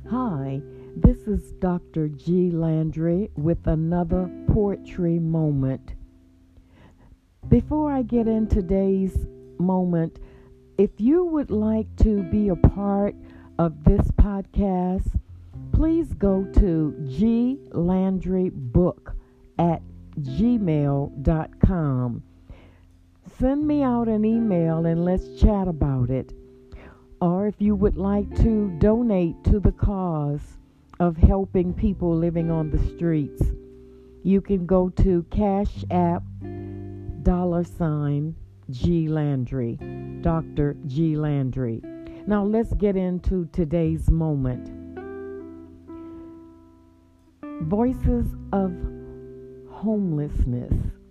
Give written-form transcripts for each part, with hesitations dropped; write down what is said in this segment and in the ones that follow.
Hi, this is Dr. G. Landry with another poetry moment. Before I get in today's moment, if you would like to be a part of this podcast, please go to glandrybook@gmail.com. Send me out an email and let's chat about it. Or if you would like to donate to the cause of helping people living on the streets, you can go to Cash App $G Landry, Dr. G Landry. Now let's get into today's moment. Voices of Homelessness.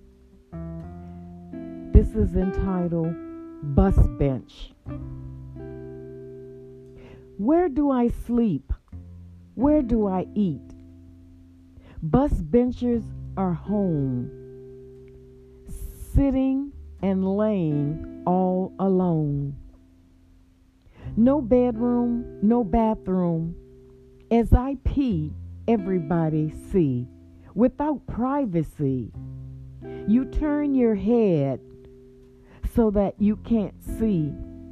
This is entitled Bus Bench. Where do I sleep? Where do I eat? Bus benchers are home, sitting and laying all alone. No bedroom, no bathroom. As I pee, everybody see. Without privacy, you turn your head so that you can't see.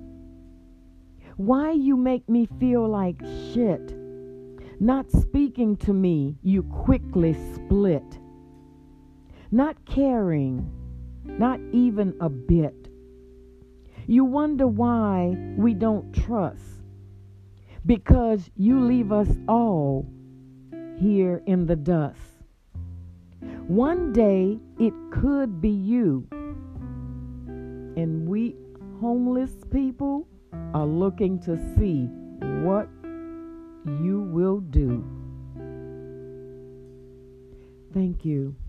Why you make me feel like shit? Not speaking to me, you quickly split. Not caring, not even a bit. You wonder why we don't trust. Because you leave us all here in the dust. One day it could be you. And we homeless people are looking to see what you will do. Thank you.